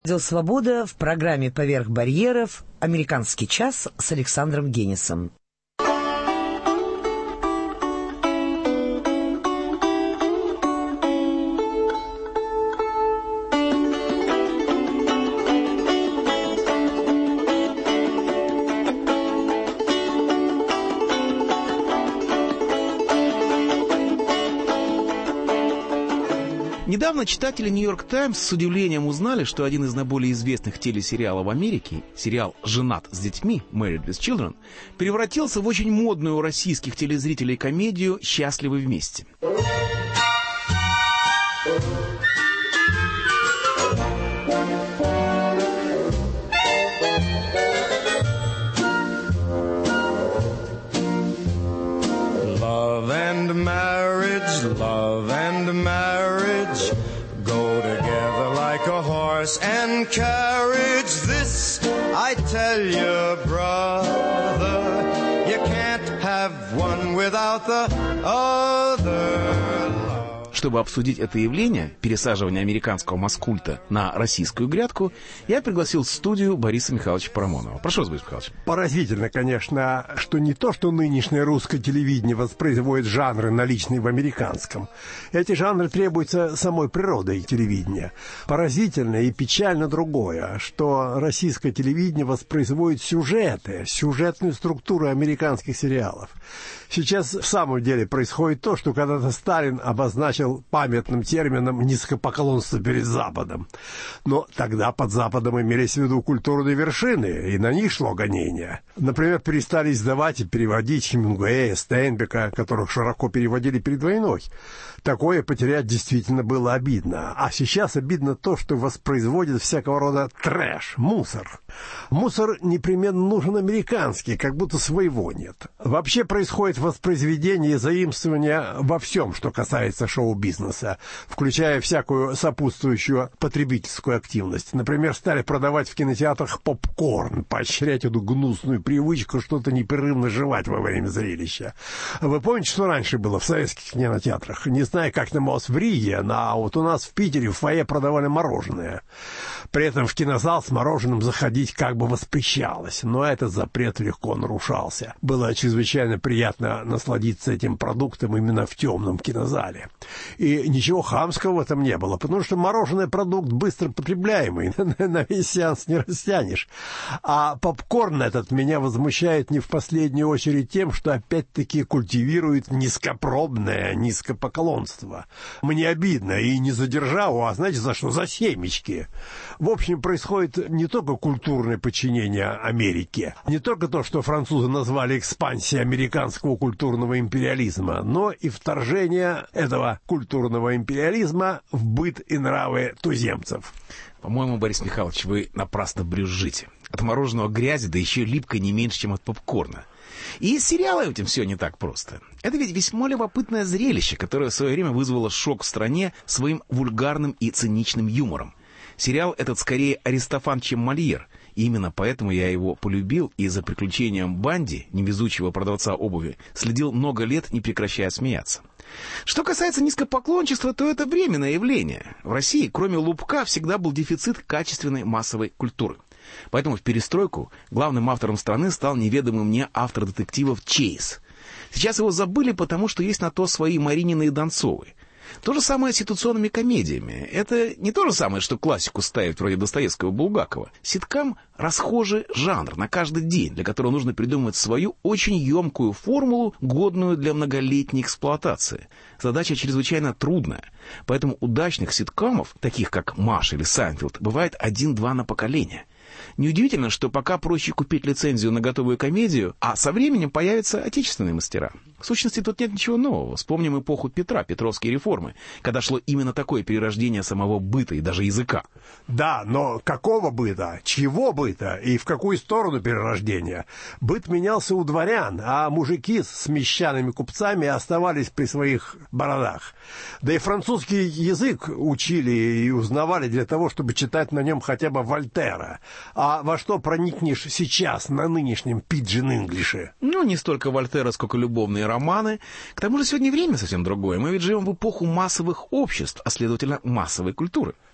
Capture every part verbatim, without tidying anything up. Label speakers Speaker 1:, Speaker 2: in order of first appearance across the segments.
Speaker 1: Радио «Свобода» в программе «Поверх барьеров» «Американский час» с Александром Генисом.
Speaker 2: Недавно читатели «Нью-Йорк Таймс» с удивлением узнали, что один из наиболее известных телесериалов в Америке, сериал «Женат с детьми» (Married with Children), превратился в очень модную у российских телезрителей комедию «Счастливы вместе».
Speaker 3: Love and marriage, love and marriage go together like a horse and carriage. This I tell you, brother, you can't have one without the other.
Speaker 2: Чтобы обсудить это явление, пересаживание американского маскульта на российскую грядку, я пригласил в студию Бориса Михайловича Парамонова. Прошу вас, Борис Михайлович.
Speaker 4: Поразительно, конечно, что не то, что нынешнее русское телевидение воспроизводит жанры, наличные в американском. Эти жанры требуются самой природой телевидения. Поразительно и печально другое, что российское телевидение воспроизводит сюжеты, сюжетную структуру американских сериалов. Сейчас в самом деле происходит то, что когда-то Сталин обозначил памятным термином «низкопоклонство перед Западом». Но тогда под Западом имелись в виду культурные вершины, и на них шло гонение. Например, перестали издавать и переводить Хемингуэя, Стейнбека, которых широко переводили перед войной. Такое потерять действительно было обидно. А сейчас обидно то, что воспроизводит всякого рода трэш, мусор. Мусор непременно нужен американский, как будто своего нет. Вообще происходит воспроизведение и заимствование во всем, что касается шоу-бизнеса, включая всякую сопутствующую потребительскую активность. Например, стали продавать в кинотеатрах попкорн, поощрять эту гнусную привычку что-то непрерывно жевать во время зрелища. Вы помните, что раньше было в советских кинотеатрах? Не знаю, как там у вас в Риге, но вот у нас в Питере в фойе продавали мороженое. При этом в кинозал с мороженым заходить как бы воспрещалось, но этот запрет легко нарушался. Было чрезвычайно приятно насладиться этим продуктом именно в темном кинозале. И ничего хамского в этом не было, потому что мороженое продукт быстро потребляемый, на весь сеанс не растянешь. А попкорн этот меня возмущает не в последнюю очередь тем, что опять-таки культивирует низкопробное низкопоклонство. Мне обидно, и не за державу, а знаете за что? За семечки. В общем, происходит не только культурное подчинение Америке, не только то, что французы назвали экспансией американского культурного империализма, но и вторжение этого культурного империализма в быт и нравы туземцев.
Speaker 2: По-моему, Борис Михайлович, вы напрасно брюзжите. От мороженого грязи, да еще липкой не меньше, чем от попкорна. И с сериалом этим все не так просто. Это ведь весьма любопытное зрелище, которое в свое время вызвало шок в стране своим вульгарным и циничным юмором. Сериал этот скорее Аристофан, чем Мольер. И именно поэтому я его полюбил и за приключением Банди, невезучего продавца обуви, следил много лет, не прекращая смеяться. Что касается низкопоклончества, то это временное явление. В России, кроме лубка, всегда был дефицит качественной массовой культуры. Поэтому в перестройку главным автором страны стал неведомый мне автор детективов Чейз. Сейчас его забыли, потому что есть на то свои Маринины и Донцовы. То же самое с ситуационными комедиями. Это не то же самое, что классику ставить вроде Достоевского и Булгакова. Ситкам — расхожий жанр на каждый день, для которого нужно придумать свою очень емкую формулу, годную для многолетней эксплуатации. Задача чрезвычайно трудная. Поэтому удачных ситкамов, таких как «Маша» или «Сайнфелд», бывает один-два на поколение. Неудивительно, что пока проще купить лицензию на готовую комедию, а со временем появятся отечественные мастера. В сущности, тут нет ничего нового. Вспомним эпоху Петра, Петровские реформы, когда шло именно такое перерождение самого быта и даже языка.
Speaker 4: Да, но какого быта? Чьего быта? И в какую сторону перерождения? Быт менялся у дворян, а мужики с мещанами купцами оставались при своих бородах. Да и французский язык учили и узнавали для того, чтобы читать на нем хотя бы Вольтера. А во что проникнешь сейчас на нынешнем пиджин-инглише?
Speaker 2: Ну, не столько Вольтера, сколько любовные романы. К тому же сегодня время совсем другое. Мы ведь живем в эпоху массовых обществ, а следовательно массовой культуры.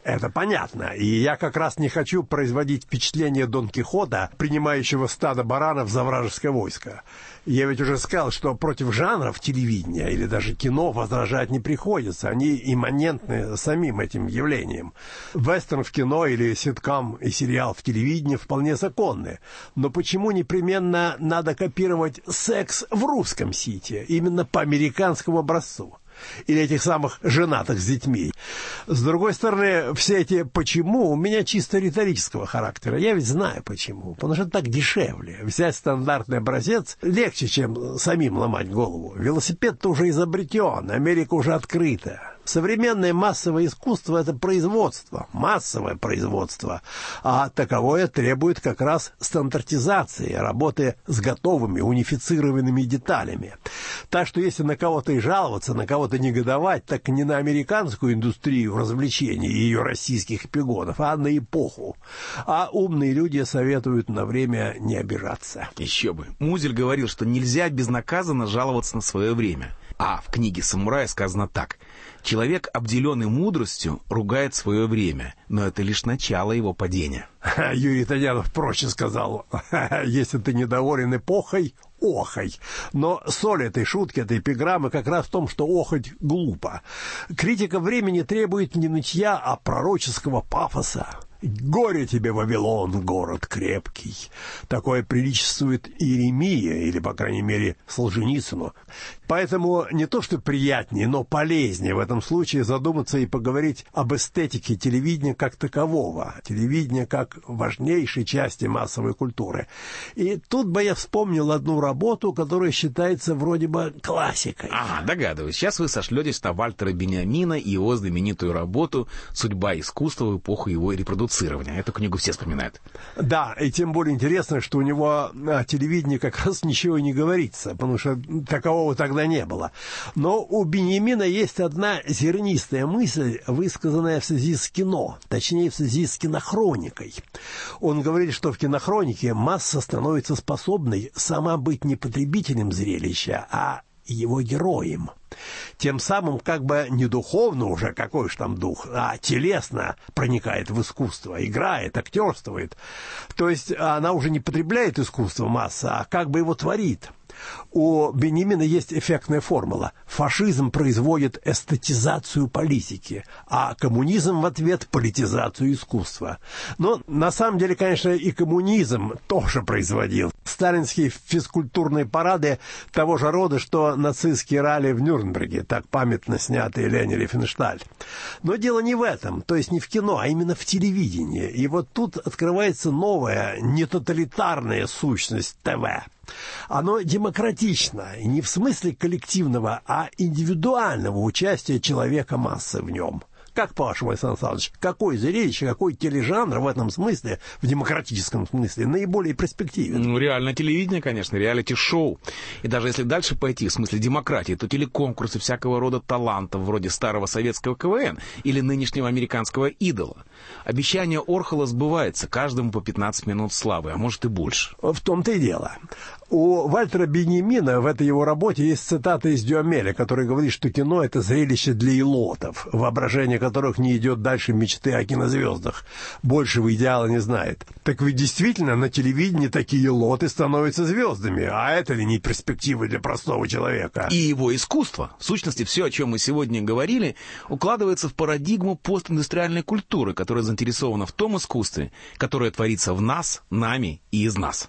Speaker 4: Это понятно. И я как раз не хочу производить впечатление Дон Кихота, принимающего стадо баранов за вражеское войско. Я ведь уже сказал, что против жанров телевидения или даже кино возражать не приходится. Они имманентны самим этим явлением. Вестерн в кино или ситком и сериал в телевидении вполне законны. Но почему непременно надо копировать секс в русском сите, именно по американскому образцу? Или этих самых женатых с детьми. С другой стороны, все эти «почему» у меня чисто риторического характера. Я ведь знаю почему. Потому что так дешевле. Взять стандартный образец легче, чем самим ломать голову. Велосипед-то уже изобретен, Америка уже открыта. Современное массовое искусство – это производство, массовое производство, а таковое требует как раз стандартизации, работы с готовыми, унифицированными деталями. Так что если на кого-то и жаловаться, на кого-то негодовать, так не на американскую индустрию развлечений и ее российских эпигонов, а на эпоху. А умные люди советуют на время не обижаться.
Speaker 2: Еще бы. Музель говорил, что нельзя безнаказанно жаловаться на свое время. А в книге «Самурай» сказано так. Человек, обделенный мудростью, ругает свое время, но это лишь начало его падения.
Speaker 4: Юрий Тонянов проще сказал, если ты недоволен эпохой, охай. Но соль этой шутки, этой эпиграммы как раз в том, что охоть глупо. Критика времени требует не нытья, а пророческого пафоса. «Горе тебе, Вавилон, город крепкий». Такое приличествует Иеремии, или, по крайней мере, Солженицыну. Поэтому не то что приятнее, но полезнее в этом случае задуматься и поговорить об эстетике телевидения как такового, телевидения как важнейшей части массовой культуры. И тут бы я вспомнил одну работу, которая считается вроде бы классикой.
Speaker 2: Ага, догадываюсь. Сейчас вы сошлетесь на Вальтера Бениамина и его знаменитую работу «Судьба искусства в эпоху его репродуцирования». Эту книгу все вспоминают.
Speaker 4: Да, и тем более интересно, что у него о телевидении как раз ничего и не говорится, потому что такового тогда не было. Но у Бениамина есть одна зернистая мысль, высказанная в связи с кино, точнее, в связи с кинохроникой. Он говорит, что в кинохронике масса становится способной сама быть не потребителем зрелища, а его героем. Тем самым как бы не духовно уже, какой уж там дух, а телесно проникает в искусство, играет, актерствует. То есть она уже не потребляет искусство масса, а как бы его творит. У Бениамина есть эффектная формула. Фашизм производит эстетизацию политики, а коммунизм в ответ политизацию искусства. Но на самом деле, конечно, и коммунизм тоже производил. Сталинские физкультурные парады того же рода, что нацистские ралли в Нюрнберге, так памятно снятые Лени Рифеншталь. Но дело не в этом, то есть не в кино, а именно в телевидении. И вот тут открывается новая, нетоталитарная сущность ТВ. Оно демократично, не в смысле коллективного, а индивидуального участия человека массы в нем. Как по-вашему, Александр Александрович, какой зрелище, какой тележанр в этом смысле, в демократическом смысле, наиболее перспективен?
Speaker 2: Ну, реально телевидение, конечно, реалити-шоу. И даже если дальше пойти, в смысле демократии, то телеконкурсы всякого рода талантов, вроде старого советского КВН или нынешнего американского идола. Обещание Орхола сбывается, каждому по пятнадцать минут славы, а может и больше.
Speaker 4: В том-то и дело. У Вальтера Бениамина в этой его работе есть цитата из Дюамеля, который говорит, что кино — это зрелище для илотов, воображение которых не идет дальше мечты о кинозвездах. Большего идеала не знает. Так ведь действительно на телевидении такие илоты становятся звездами, а это ли не перспективы для простого человека?
Speaker 2: И его искусство, в сущности, все, о чем мы сегодня говорили, укладывается в парадигму постиндустриальной культуры, которая заинтересована в том искусстве, которое творится в нас, нами и из нас.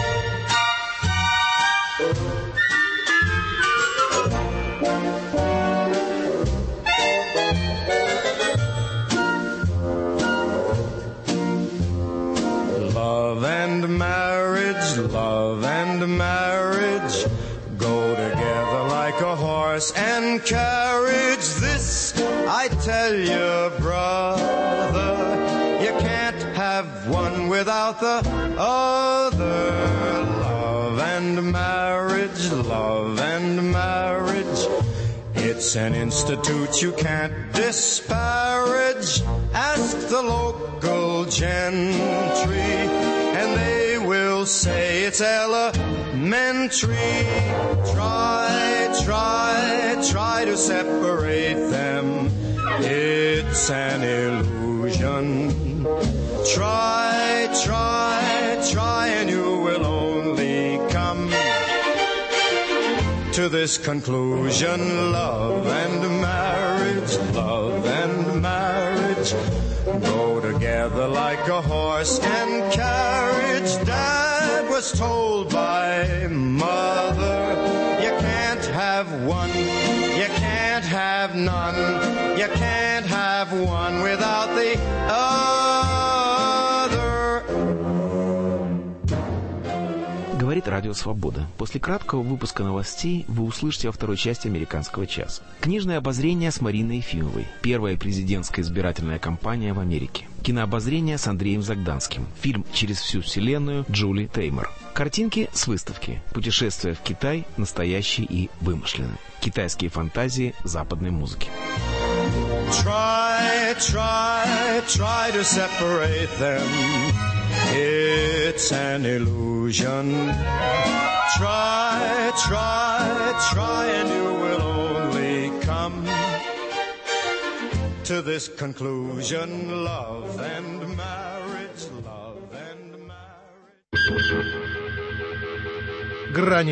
Speaker 3: Love and marriage, love and marriage go together like a horse and carriage. This I tell you, brother, you can't have one without the other. Love and marriage, love and marriage, it's an institute you can't disparage. Ask the local gentry, and they will say it's elementary. Try, try, try to separate them. It's an illusion illusion. Try, try, try, and you will only come to this conclusion. Love and marriage, love and marriage go together like a horse and carriage. Dad was told by mother, you can't have one, you can't have none, you can't have one without the other.
Speaker 2: Говорит Радио Свобода. После краткого выпуска новостей вы услышите во второй части «Американского часа». Книжное обозрение с Мариной Ефимовой. Первая президентская избирательная кампания в Америке. Кинообозрение с Андреем Загданским. Фильм «Через всю вселенную» Джули Теймор. Картинки с выставки. Путешествия в Китай, настоящие и вымышленные. Китайские фантазии западной музыки.
Speaker 3: Try, try, try to separate them. It's an illusion. Try, try, try, and you will only come to this conclusion. Love and marriage, love and marriage.
Speaker 4: Грани